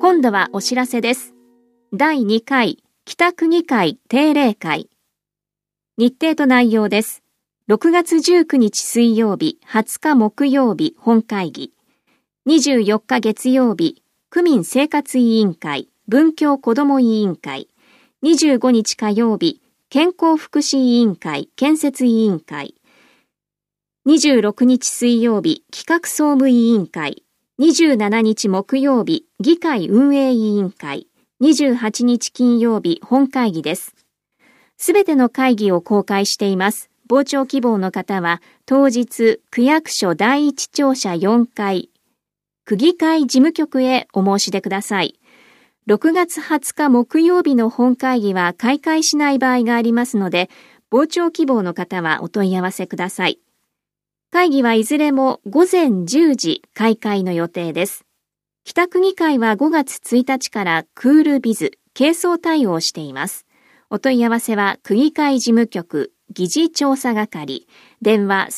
今度はお知らせです。第2回北区議会定例会。日程と内容です。6月19日水曜日、20日木曜日本会議。24日月曜日、区民生活委員会、文教子ども委員会。25日火曜日、健康福祉委員会、建設委員会。26日水曜日、企画総務委員会。27日木曜日、議会運営委員会。28日金曜日、本会議です。すべての会議を公開しています。傍聴希望の方は、当日、区役所第一庁舎4階、区議会事務局へお申し出ください。6月20日木曜日の本会議は開会しない場合がありますので、傍聴希望の方はお問い合わせください。会議はいずれも午前10時開会の予定です。北区議会は5月1日からクールビズ、軽装対応をしています。お問い合わせは区議会事務局、議事調査係、電話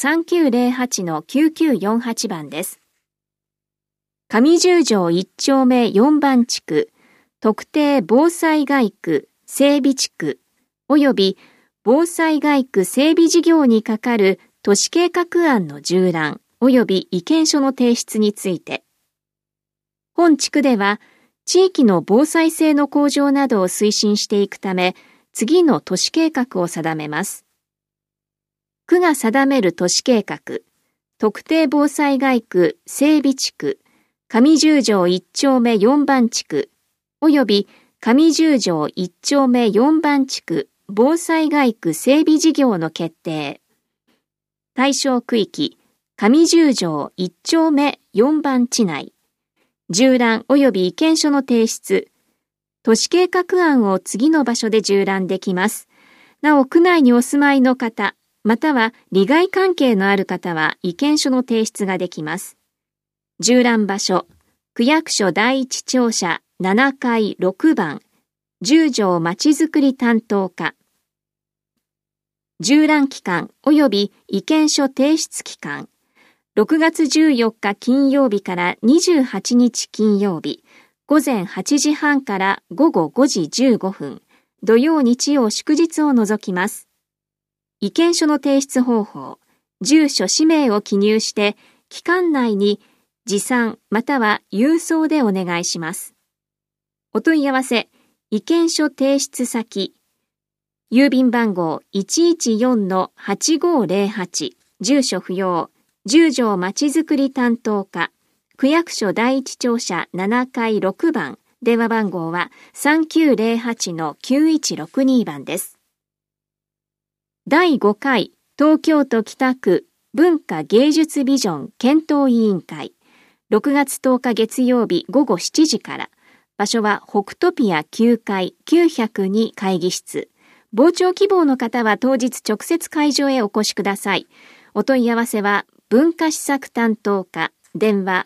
3908-9948 番です。上十条1丁目4番地区、特定防災街区整備地区及び防災街区整備事業に係る都市計画案の縦覧及び意見書の提出について、本地区では地域の防災性の向上などを推進していくため、次の都市計画を定めます。区が定める都市計画、特定防災街区整備地区、上十条1丁目4番地区、及び上十条1丁目4番地区防災街区整備事業の決定。対象区域、上十条1丁目4番地内。縦覧及び意見書の提出。都市計画案を次の場所で縦覧できます。なお、区内にお住まいの方、または利害関係のある方は意見書の提出ができます。縦覧場所、区役所第一庁舎7階6番、十条まちづくり担当課。縦覧期間及び意見書提出期間。6月14日金曜日から28日金曜日、午前8時半から午後5時15分、土曜日曜祝日を除きます。意見書の提出方法、住所氏名を記入して、期間内に持参または郵送でお願いします。お問い合わせ、意見書提出先、郵便番号 114-8508、住所不要、十条まちづくり担当課、区役所第一庁舎7階6番、電話番号は 3908-9162 番です。第5回東京都北区文化芸術ビジョン検討委員会、6月10日月曜日午後7時から、場所は北トピア9階902会議室。傍聴希望の方は当日直接会場へお越しください。お問い合わせは文化施策担当課、電話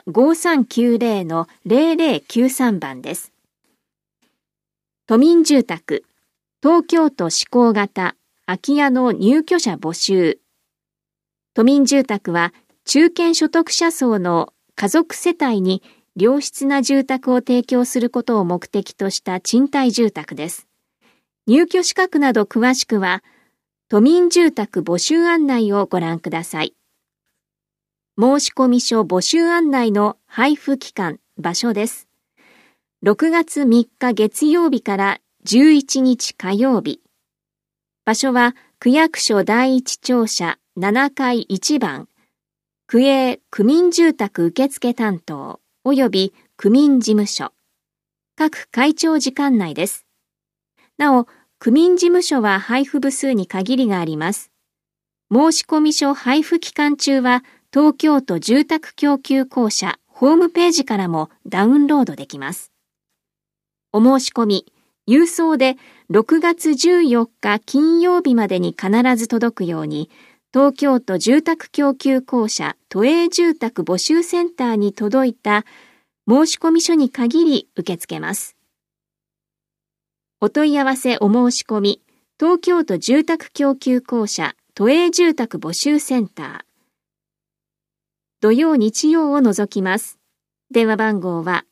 5390-0093 番です。都民住宅、東京都施行型空き家の入居者募集。都民住宅は中堅所得者層の家族世帯に良質な住宅を提供することを目的とした賃貸住宅です。入居資格など詳しくは、都民住宅募集案内をご覧ください。申込書募集案内の配布期間、場所です。6月3日月曜日から11日火曜日。場所は区役所第一庁舎7階1番、区営区民住宅受付担当及び区民事務所。各会長時間内です。なお、区民事務所は配布部数に限りがあります。申込書配布期間中は、東京都住宅供給公社ホームページからもダウンロードできます。お申し込み、郵送で6月14日金曜日までに必ず届くように、東京都住宅供給公社都営住宅募集センターに届いた申込書に限り受け付けます。お問い合わせお申し込み、東京都住宅供給公社都営住宅募集センター。土曜日曜を除きます。 電話番号は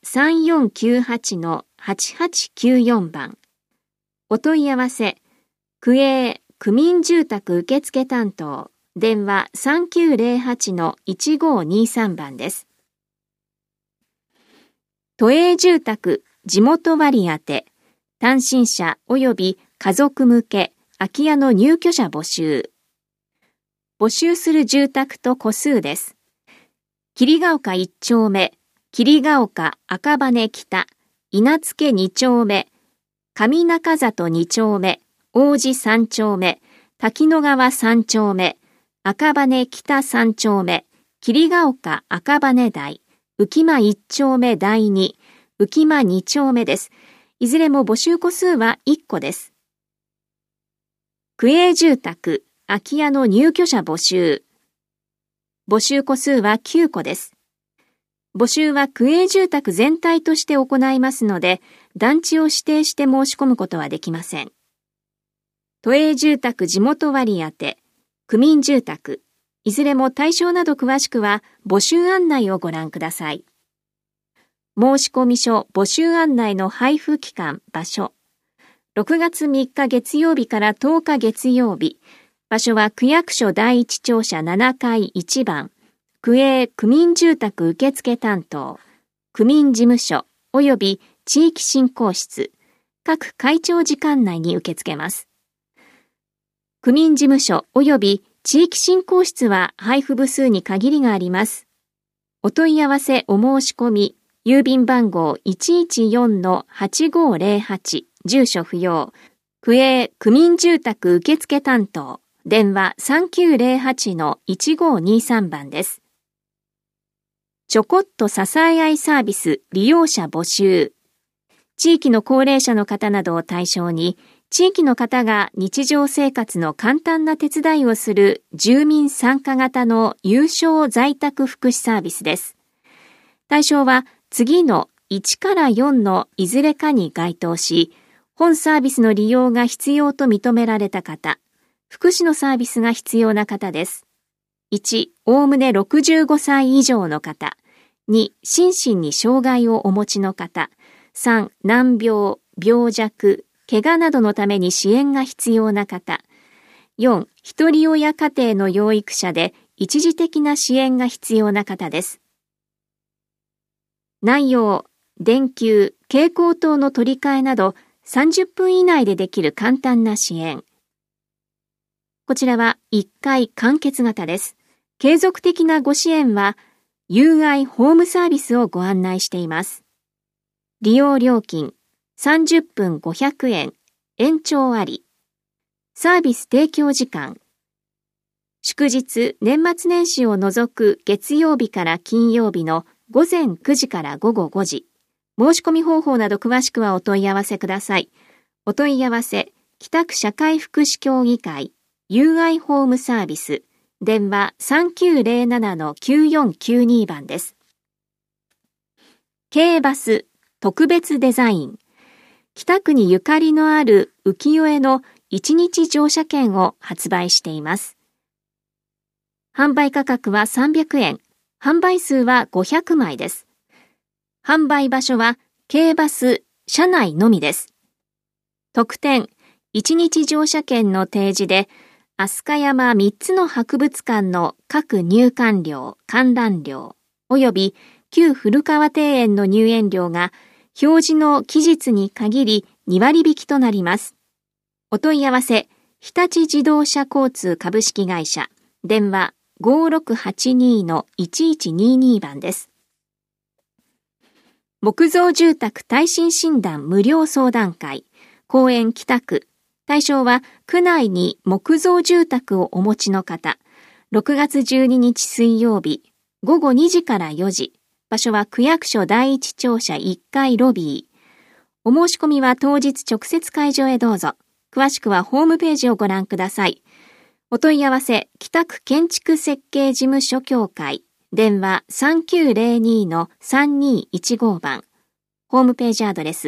3498-8894 番。お問い合わせ、区営区民住宅受付担当、電話 3908-1523 番です。都営住宅地元割当、単身者及び家族向け空き家の入居者募集。募集する住宅と戸数です。桐ヶ丘1丁目、桐ヶ丘赤羽北、稲付2丁目、上中里2丁目、王子3丁目、滝野川3丁目、赤羽北3丁目、桐ヶ丘赤羽台、浮間1丁目第2、浮間2丁目です。いずれも募集戸数は1個です。区営住宅、空き家の入居者募集。募集戸数は9個です。募集は区営住宅全体として行いますので、団地を指定して申し込むことはできません。都営住宅地元割当、区民住宅、いずれも対象など詳しくは募集案内をご覧ください。申込書募集案内の配布期間、場所。6月3日月曜日から10日月曜日。場所は区役所第一庁舎7階1番。区営区民住宅受付担当。区民事務所及び地域振興室。各会長時間内に受け付けます。区民事務所及び地域振興室は配布部数に限りがあります。お問い合わせお申し込み、郵便番号 114-8508、住所不要、区営区民住宅受付担当、電話 3908-1523 番です。ちょこっと支え合いサービス利用者募集。地域の高齢者の方などを対象に、地域の方が日常生活の簡単な手伝いをする住民参加型の有償在宅福祉サービスです。対象は次の1から4のいずれかに該当し、本サービスの利用が必要と認められた方、福祉のサービスが必要な方です。1、おおむね65歳以上の方。2、心身に障害をお持ちの方。3、難病、病弱、怪我などのために支援が必要な方。4、一人親家庭の養育者で一時的な支援が必要な方です。内容、電球、蛍光灯の取り替えなど30分以内でできる簡単な支援。こちらは1回完結型です。継続的なご支援は、有愛ホームサービスをご案内しています。利用料金、30分500円、延長あり。サービス提供時間。祝日、年末年始を除く月曜日から金曜日の午前9時から午後5時。申し込み方法など詳しくはお問い合わせください。お問い合わせ、北区社会福祉協議会、有愛ホームサービス、電話 3907-9492 番です。軽バス、特別デザイン。北区にゆかりのある浮世絵の1日乗車券を発売しています。販売価格は300円。販売数は500枚です。販売場所は軽バス車内のみです。特典、1日乗車券の提示で、飛鳥山3つの博物館の各入館料、観覧料、及び旧古川庭園の入園料が表示の期日に限り2割引きとなります。お問い合わせ、日立自動車交通株式会社、電話 5682-1122 番です。木造住宅耐震診断無料相談会、公園北区。対象は区内に木造住宅をお持ちの方。6月12日水曜日、午後2時から4時。場所は区役所第一庁舎1階ロビー。お申し込みは当日直接会場へどうぞ。詳しくはホームページをご覧ください。お問い合わせ、北区建築設計事務所協会。電話 3902-3215 番。ホームページアドレ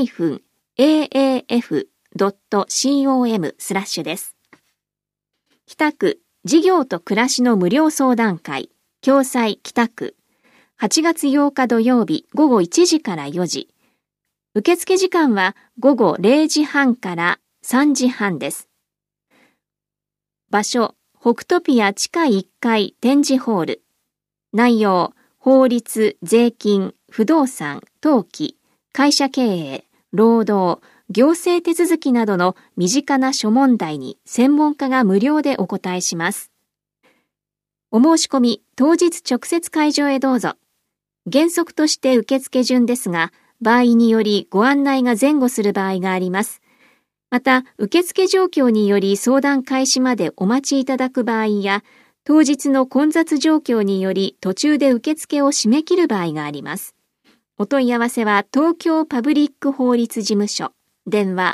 ス、http://www.kita-aaf.com/ です。 北区事業と暮らしの無料相談会、共済北区、8月8日土曜日午後1時から4時。受付時間は午後0時半から3時半です。場所、北トピア地下1階展示ホール。内容、法律、税金、不動産、登記、会社経営、労働、行政手続きなどの身近な諸問題に専門家が無料でお答えします。お申し込み、当日直接会場へどうぞ。原則として受付順ですが、場合によりご案内が前後する場合があります。また、受付状況により相談開始までお待ちいただく場合や、当日の混雑状況により途中で受付を締め切る場合があります。お問い合わせは東京パブリック法律事務所、電話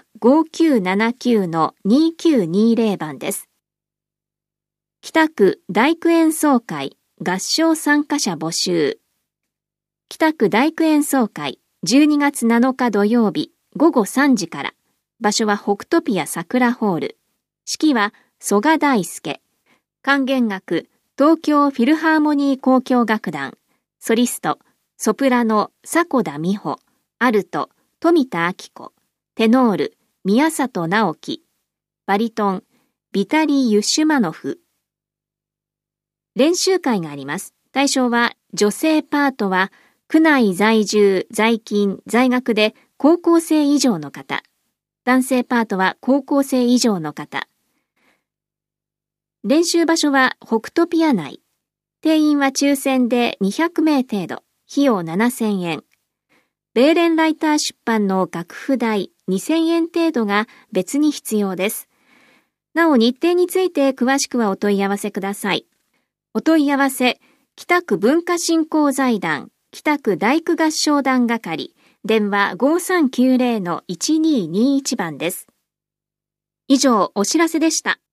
5979-2920 番です。北区大工演奏会合唱参加者募集。北区大工演奏会12月7日土曜日午後3時から。場所は北トピア桜ホール。式は曽我大輔。管弦楽、東京フィルハーモニー交響楽団。ソリスト、ソプラノ、迫田美穂。アルト、富田明子。テノール、宮里直樹。バリトン、ビタリー・ユシュマノフ。練習会があります。対象は、女性パートは、区内在住、在勤、在学で高校生以上の方。男性パートは高校生以上の方。練習場所は北トピア内。定員は抽選で200名程度。費用7000円。ベーレンライター出版の楽譜代2000円程度が別に必要です。なお日程について詳しくはお問い合わせください。お問い合わせ、北区文化振興財団、北区大工合唱団係。電話 5390-1221 番です。以上、お知らせでした。